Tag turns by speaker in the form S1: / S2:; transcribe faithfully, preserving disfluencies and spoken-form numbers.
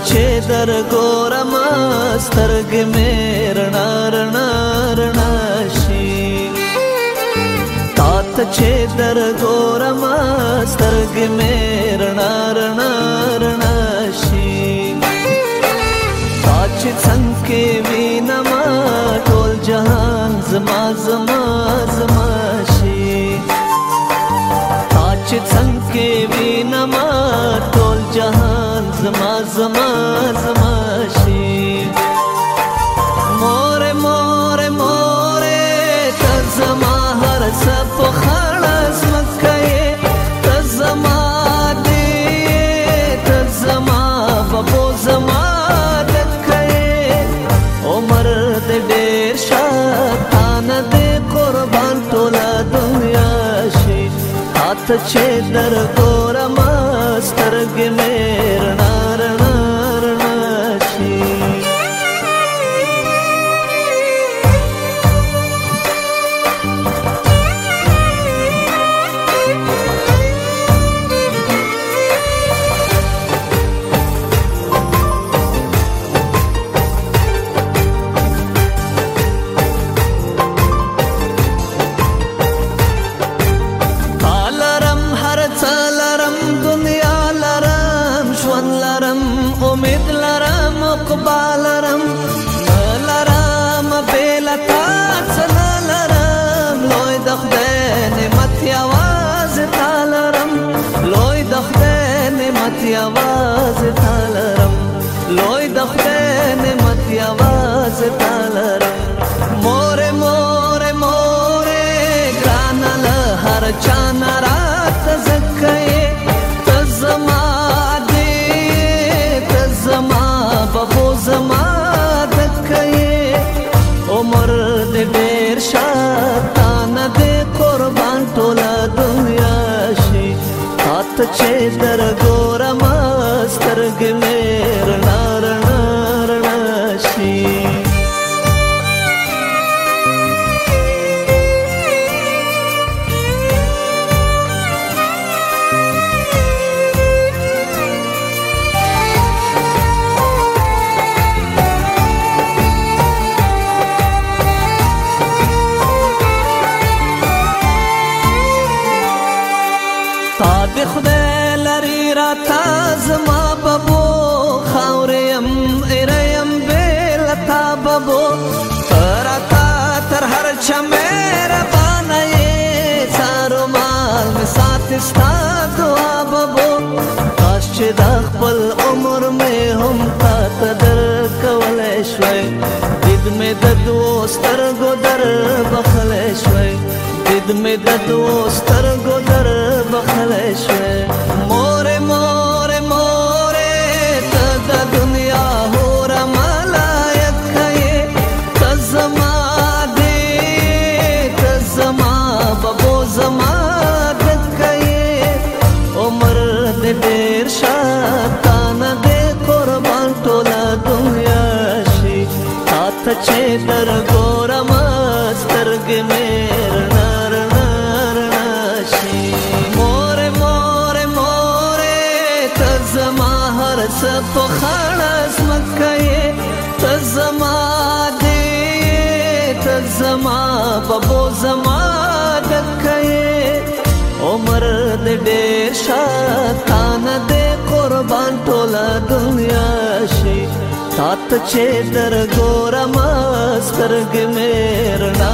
S1: چې در ګورم سترګې مې رڼا رڼا رڼا شي تا ته چې در ګورم سترګې مې رڼا رڼا رڼا شي تا چې څنګه کې وینم ټول جهان زما زما زما شي تا چې څنګه کې وینم ټول جهان زما زما زما شي مور مور مور ته زما هر څه په خړس مکه ته زما دې ته زما بابو زما دکه عمر دې ډېر شاتانه دې قربان ټوله دنیا شي ته چې در ګورم سترګې مې رڼا رڼا رڼا شي امید لرم اقبال لرم لرم بیلتا څه لرم لوی د خدای نعمت یوازې تا لرم لوی د خدای نعمت یوازې تا لرم لوی د خدای نعمت یوازې تا لرم مور مور مور ګرانه له هر چا نه راته ځکه ته زما بابو زما دکه عمر دې ډېر شاتانه دې قربان ټوله دنیا شي تا ته چې در ګورم سترګې مې رڼا رڼا رڼا شي د خدای لري راته زما بابو خاورې یم ایره یم بېلتا بابو ته راته تر هر چا مهربانه یې سارو مال مې ساتې ستا دعا بابو کاش چې دا خپل عمر مې هم تا ته درکولی شوی دید مې د دوو سترګو در بخلی شوی دید مې د دوو سترګو در بخلی شوی مور مور مور ته د دنیا هوره ملایکه یې ته زما دې ته زما بابو زما دکه یې عمر دې ډېر شاتانه دې قربان ټوله دنیا شي تا ته چې در ګورم سترګې مې رڼا رڼا رڼا شي مور مور مور ته زما هر څه په خړس مکه ته زما دې ته زما بابو زما دکه عمر دې ډېر شاتانه دې قربان ټوله دنیا شي تا ته چې در ګورم سترګې مې رڼا